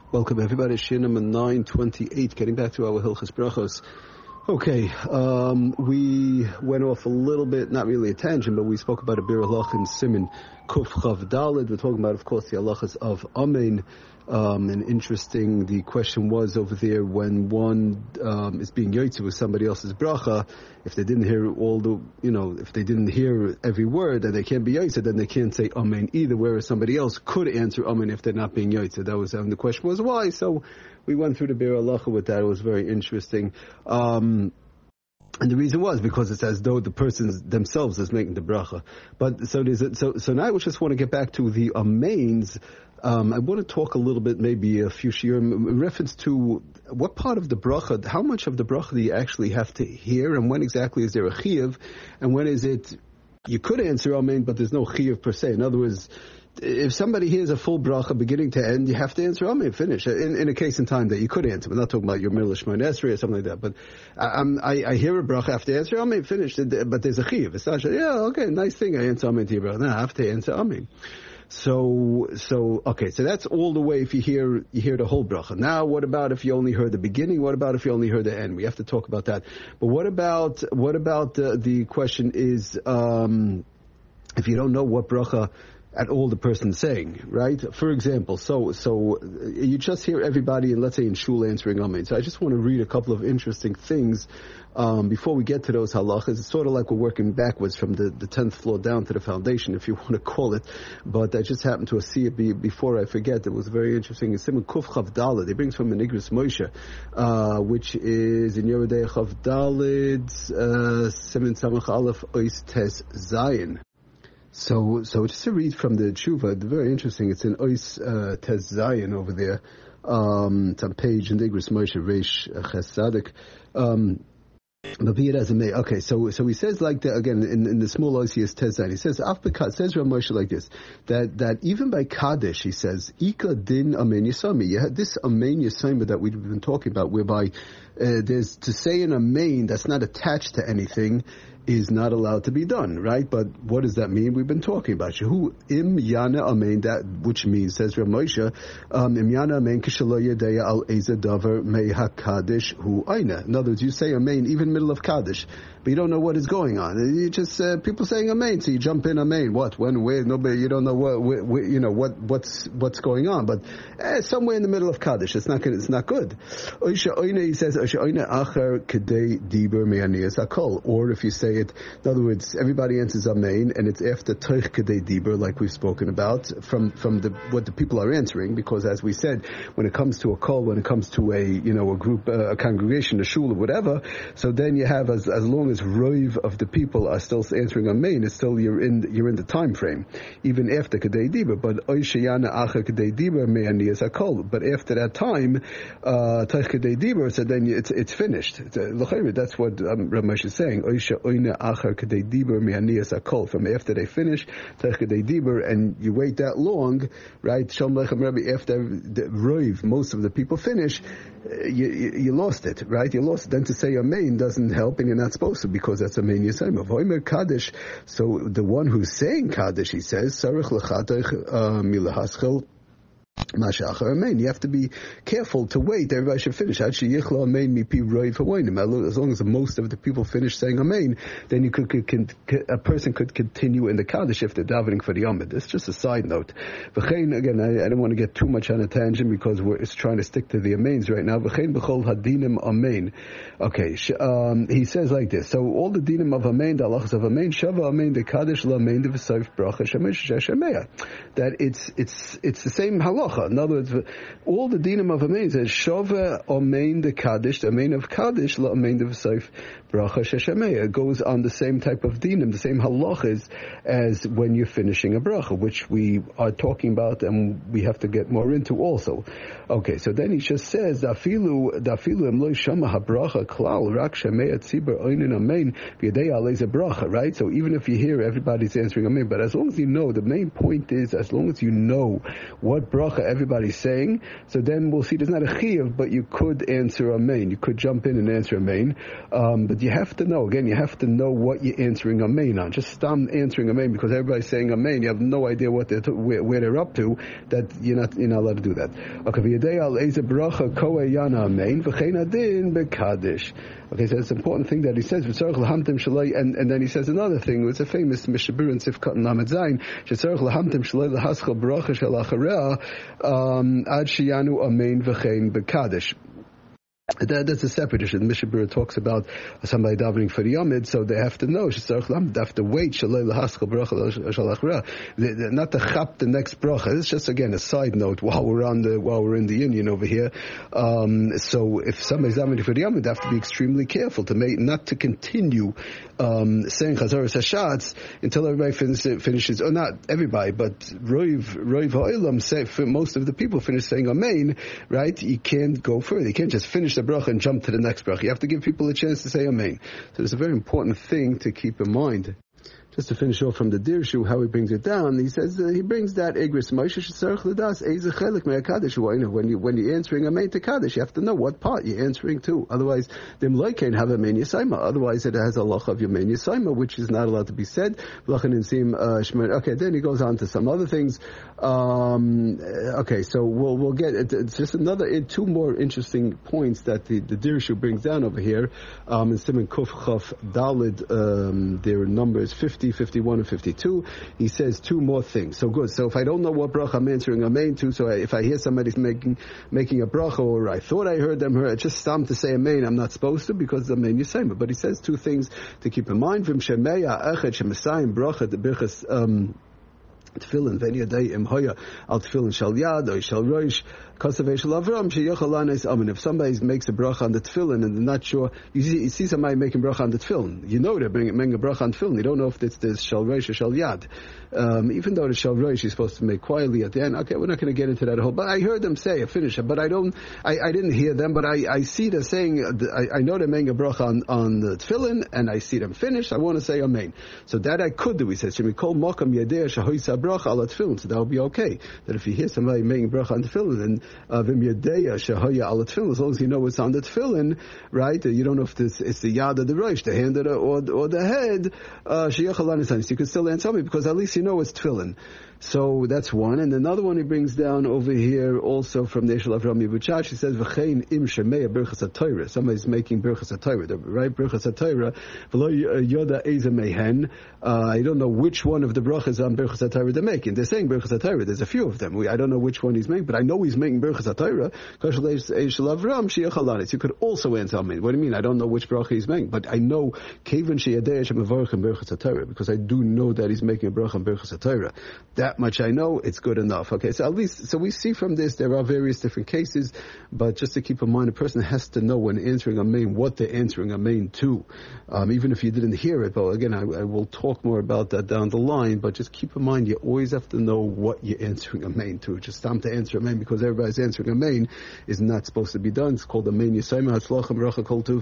Welcome everybody, Shir number 928, getting back to our Hilchos Brachos. Okay, we went off a little bit, not really a tangent, but we spoke about a Bir Halach in Siman Kuf Chav Daled. We're talking about, of course, the halachas of Amen. And interesting, the question was over there when one is being yotze with somebody else's bracha, if they didn't hear if they didn't hear every word and they can't be yotze, then they can't say Amen either, whereas somebody else could answer Amen if they're not being yotze. That was, the question was why, so we went through the Bir Halacha with that. It was very interesting. And the reason was because it's as though the persons themselves is making the bracha. But so now I just want to get back to the amens. I want to talk a little bit, maybe a few shiurim, in reference to what part of the bracha, how much of the bracha do you actually have to hear, and when exactly is there a chiyuv, and when is it you could answer amen, but there's no chiyuv per se. In other words, if somebody hears a full bracha beginning to end, you have to answer amen, finish. In a case in time that you could answer, we're not talking about your middle Shemona Esrei or something like that, but I hear a bracha, I have to answer amen, finish, but there's a chiyuv. It's not, okay, nice thing, I answer amen to your bracha. No, I have to answer amen. So that's all the way if you hear the whole bracha. Now, what about if you only heard the beginning? What about if you only heard the end? We have to talk about that. But what about the question is, if you don't know what bracha at all the person's saying, right? For example, so you just hear everybody, and let's say in shul answering amen. So I just want to read a couple of interesting things before we get to those halachas. It's sort of like we're working backwards from the 10th floor down to the foundation, if you want to call it. But I just happened to see it before I forget. It was very interesting. It's Siman Kuf Chav Daled. It brings from Menigros Moshe, which is in Yerodei Chav Daled, Siman Samach Aleph Ois Tes Zayin. So just to read from the tshuva, very interesting. It's in Ois Tes Zayin over there. It's on page in Igros Moshe Reish Ches Sadik. But be it as it may. Okay, so he says like that again in the small Oisius Tes Zayin. He says says Rav Moshe like this, that even by Kaddish he says Ika Din Amen Yisami. You had this Amen Yisami that we've been talking about, whereby there's to say an Amen that's not attached to anything is not allowed to be done, right? But what does that mean? We've been talking about Shehu im yana amen, that which means, says Rav Moshe, im yana amen kishalo yedeya al eza davar mei hakadish hu aina. In other words, you say amen even middle of kaddish, but you don't know what is going on. You just people saying amen, so you jump in amen. What, when, where? Nobody. You don't know what's going on. But somewhere in the middle of kaddish, it's not good. It's not good. Oisha oina, he says oisha oina acher kedei diber me'anias akol. Or if you say it, in other words, everybody answers amen, and it's after toich kedei diber, like we've spoken about, from what the people are answering. Because as we said, when it comes to a call, when it comes to a group, a congregation, a shul, or whatever, so then you have as long as roiv of the people are still answering amen, it's still you're in the time frame, even after kedei diber. But oishayana acher kedei diber me'anias akol. But after that time, toich kedei diber, so then it's finished. That's what Rav Moshe is saying. Oisha oina acher kedei diber me'anias akol. From after they finish, toich kedei diber, and you wait that long, right? Shalom lechem Rabbi. After the roiv, most of the people finish, you lost it, right? You lost it. Then to say amen doesn't help, and you're not supposed to, because that's amen yisayim. V'omer kaddish. So the one who's saying kaddish, he says, sarich lechatech milahaschel. You have to be careful to wait. Everybody should finish. As long as most of the people finish saying amen, then a person could continue in the kaddish if they're davening for the Yomid. It's just a side note. Again, I don't want to get too much on a tangent because it's trying to stick to the amens right now. Okay, he says like this. So all the dinim of amen, the halachas of amen, shava amen, the kaddish la amen, the v'sayf bracha shemesh shemea. That it's the same halacha. In other words, all the dinim of amen says shava amen the kaddish, the amen of kaddish la amen the v'sayf bracha sheshamea. It goes on the same type of dinim, the same halachas as when you're finishing a bracha, which we are talking about and we have to get more into also. Okay, so then he just says dafilu em lo shama habracha klal rak shemea tzibur oinin amen v'yedei alei bracha. Right. So even if you hear everybody's answering amen, but as long as you know, the main point is as long as you know what bracha bracha everybody's saying, so then we'll see there's not a chiyuv, but you could answer amen. You could jump in and answer amen. But you have to know, again, you have to know what you're answering amen on. Just stop answering amen because everybody's saying amen. You have no idea what they're where they're up to, that you're not allowed to do that. Okay, v'yadei al eze bracha kohe yana amen, v'chein adin bekadish. Okay, so it's an important thing that he says, and then he says another thing. It's a famous Mishabur and Sifkat and Lamed Zayin, ad sheyanu amen v'chein bekadish. That's a separate issue. The Mishabura talks about somebody davening for the Yomid, so they have to know. They have to wait. Not to chap the next bracha. It's just again a side note while we're in the union over here. So if somebody's davening for the Yomid, they have to be extremely careful not to continue saying Chazaras Hashatz until everybody finishes, or not everybody, but Roiv Ha'olam say for most of the people finish saying Amen. Right? You can't go further. You can't just finish the bracha and jump to the next bracha. You have to give people a chance to say amen. So it's a very important thing to keep in mind. Just to finish off from the Dirshu, how he brings it down, he says he brings that Igris Moshe Shetzarech L'das Eize Chelik Me'Hakadosh. When you're answering Amen to Kaddish, you have to know what part you're answering to. Otherwise, Dim Loi can't have Amen Yisayma. Otherwise, it has a lach of Amen Yisayma, which is not allowed to be said. Okay, then he goes on to some other things. Okay, so we'll get it's just two more interesting points that the Dirshu brings down over here. In Siman Kuf Chaf Dalid, their numbers 50, 51, and 52. He says two more things. So good. So if I don't know what bracha I'm answering amen to, so if I hear somebody's making a bracha, or I thought I heard them, just stop to say amen, I'm not supposed to because the amen Yisayim. But he says two things to keep in mind. V'im shemeya echet shemesayim bracha the birchas tefillin v'niyadei im hoya al tefillin shal yad or shal roish. If somebody makes a bracha on the tefillin and they're not sure, you see somebody making bracha on the tefillin, you know they're making a bracha on tefillin. You don't know if it's the shal roish or shal yad. Even though the shal roish is supposed to make quietly at the end. Okay, we're not going to get into that whole. But I heard them say it, finish it. But I didn't hear them. But I see them saying. I know they're making a bracha on the tefillin, and I see them finish. I want to say amen. So that I could do. He says, "Shemikol makam yadeh shahoisa bracha ala tefillin." So that would be okay. That if you hear somebody making bracha on the tefillin, then as long as you know it's on the tefillin, right? You don't know if it's the yad or the roish, the hand or the head. So you can still answer me because at least you know it's tefillin. So that's one. And another one he brings down over here also from the Eshel Avraham Yibuchach. He says, "V'chein im shemeya birchas haTorah." Somebody's making birchas haTorah, right? Birchas haTorah. V'lo yoda eza mehen. I don't know which one of the brachas on birchas haTorah they're making. They're saying birchas haTorah. There's a few of them. I don't know which one he's making, but I know he's making birchas haTorah. Eshel Avraham shiachalanis. You could also answer me. What do you mean? I don't know which bracha he's making, but I know kevan sheyadei shemavarchem birchas haTorah because I do know that he's making a bracha on birchas haTorah. That much I know, it's good enough. Okay, so at least, so we see from this, there are various different cases, but just to keep in mind, a person has to know when answering amen, what they're answering amen to. Even if you didn't hear it, but again, I will talk more about that down the line, but just keep in mind, you always have to know what you're answering amen to. Just stop to answer amen because everybody's answering amen is not supposed to be done. It's called amen yisayim ha'atzlach ha'baracha kol tuv.